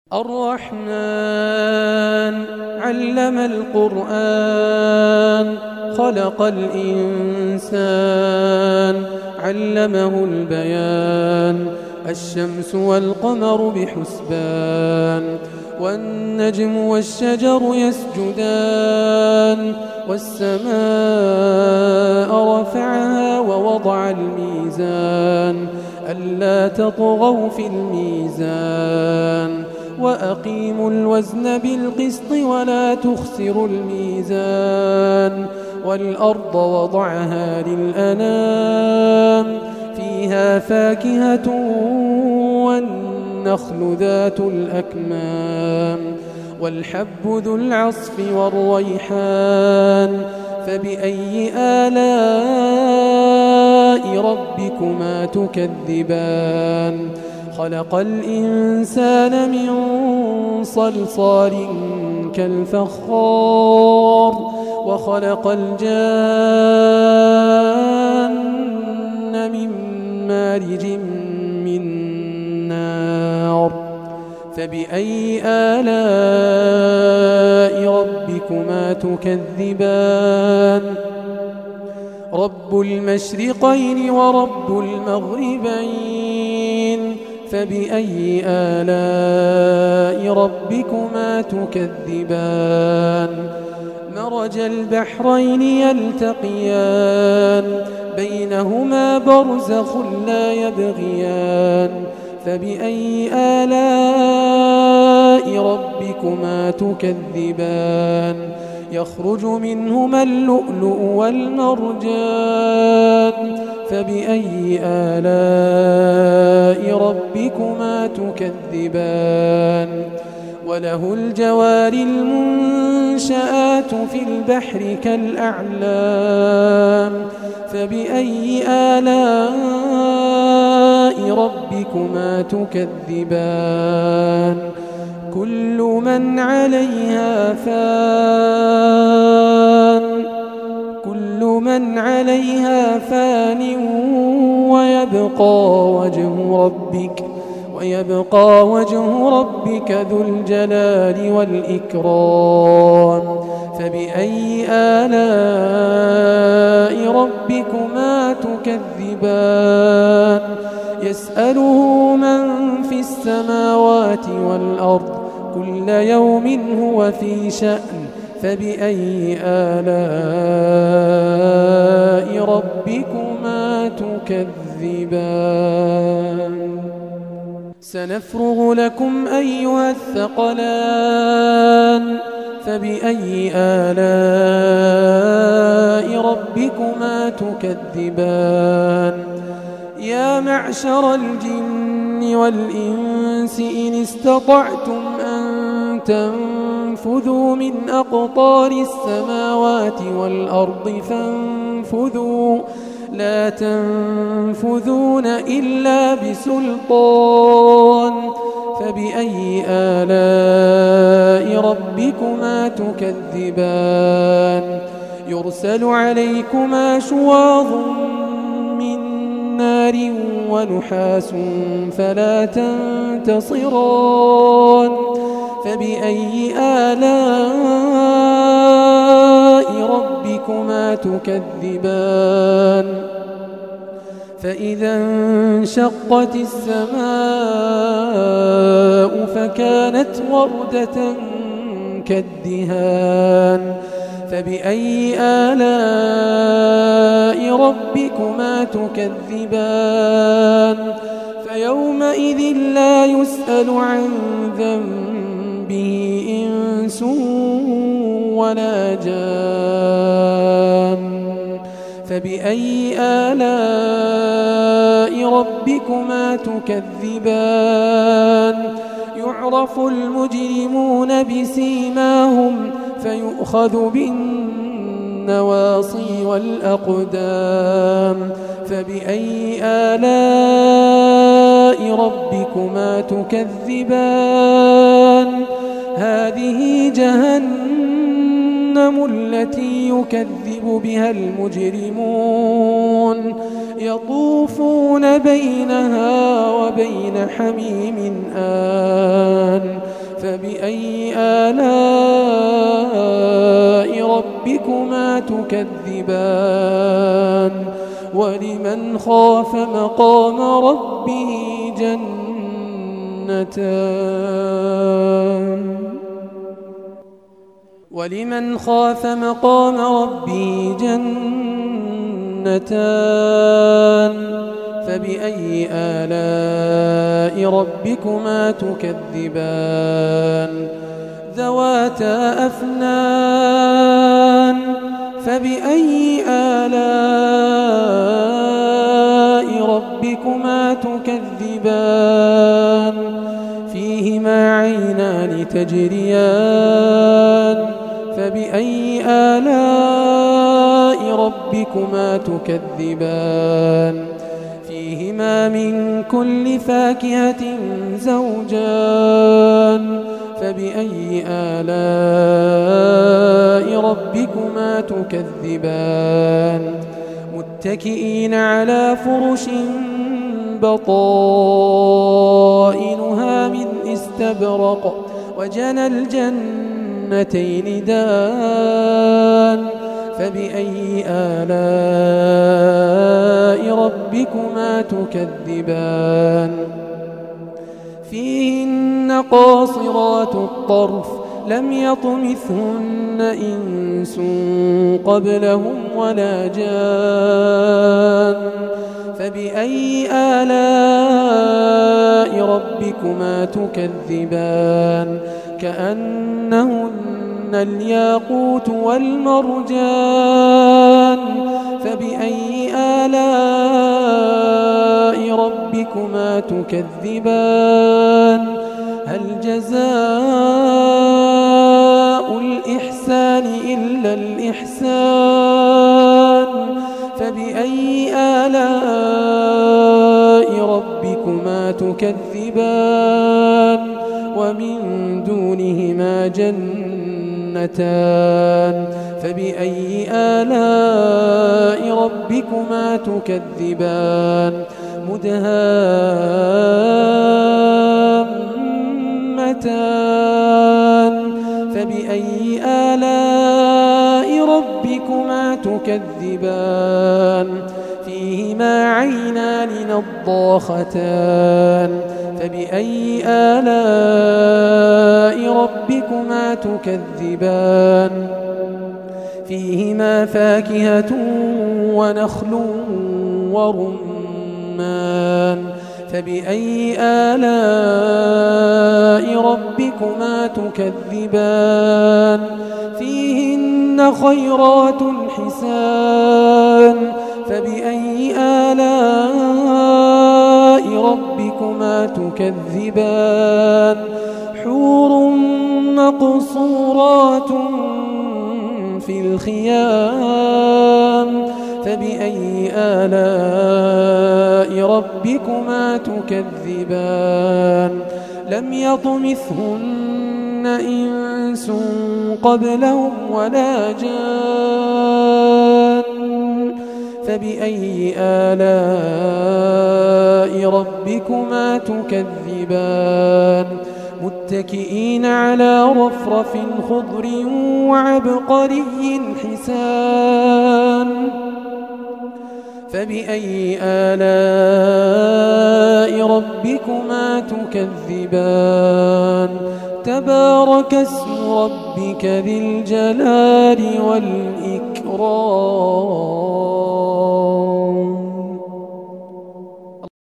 الرحمن علم القرآن خلق الإنسان علمه البيان الشمس والقمر بحسبان والنجم والشجر يسجدان والسماء رفعها ووضع الميزان ألا تطغوا في الميزان وأقيموا الوزن بالقسط ولا تخسروا الميزان والأرض وضعها للأنام فيها فاكهة والنخل ذات الأكمام والحب ذو العصف والريحان فبأي آلاء ربكما تكذبان خلق الإنسان من صلصال كالفخار وخلق الجان من مارج من نار فبأي آلاء ربكما تكذبان رب المشرقين ورب المغربين فبأي آلاء ربكما تكذبان مرج البحرين يلتقيان بينهما برزخ لا يبغيان فبأي آلاء ربكما تكذبان يخرج منهما اللؤلؤ والمرجان فبأي آلاء ربكما تكذبان وله الجوار المنشآت في البحر كالأعلام فبأي آلاء ربكما تكذبان كل من عليها فان ويبقى وجه ربك ذو الجلال والإكرام فبأي آلاء ربكما تكذبان يسأله من في السماوات والأرض كل يوم هو في شأن فبأي آلاء ربكما تكذبان سنفرغ لكم أيها الثقلان فبأي آلاء ربكما تكذبان يا معشر الجن والإنس إن استطعتم أن تنفذوا من أقطار السماوات والأرض فانفذوا لا تنفذون إلا بسلطان فبأي آلاء ربكما تكذبان يرسل عليكما شواظ من نار ونحاس فلا تنتصران فبأي آلاء ربكما تكذبان فإذا انشقت السماء فكانت وردة كالدهان فبأي آلاء ربكما تكذبان فيومئذ لا يسأل عن ذنبه إنس ولا جان فبأي آلاء ربكما تكذبان يعرف المجرمون بسيماهم فيؤخذ بالنواصي والأقدام فبأي آلاء ربكما تكذبان هذه جهنم التي يكذب بها المجرمون يطوفون بينها وبين حميم آن فبأي آلاء ربكما تكذبان ولمن خاف مقام ربه جنتان ولمن خاف مقام ربه جنتان فبأي آلاء ربكما تكذبان ذواتا أفنان فبأي آلاء ربكما تكذبان فيهما عينان تجريان فبأي آلاء ربكما تكذبان فيهما من كل فاكهة زوجان فبأي آلاء ربكما تكذبان متكئين على فرش بطائنها من استبرق وجنى الجنتين دان فبأي آلاء ربكما تكذبان فيهن قاصرات الطرف لم يطمثهن إنس قبلهم ولا جان فبأي آلاء ربكما تكذبان كأنهن الياقوت والمرجان فبأي آلاء ربكما تكذبان هل جزاء الإحسان إلا الإحسان فبأي آلاء ربكما تكذبان ومن دونهما جنتان فبأي آلاء ربكما تكذبان مدهامتان فبأي آلاء ربكما تكذبان فيهما عينان نضاختان فبأي آلاء ربكما تكذبان فيهما فاكهة ونخل ورمان فبأي آلاء ربكما تكذبان فيهن خيرات حسان فبأي آلاء ربكما تكذبان حور مقصورات في الخيام فبأي آلاء ربكما تكذبان لم يطمثهن إنس قبلهم ولا جان فبأي آلاء ربكما تكذبان متكئين على رفرف خضر وعبقري حسان فبأي آلاء ربكما تكذبان تبارك اسم ربك ذي الجلال والإكرام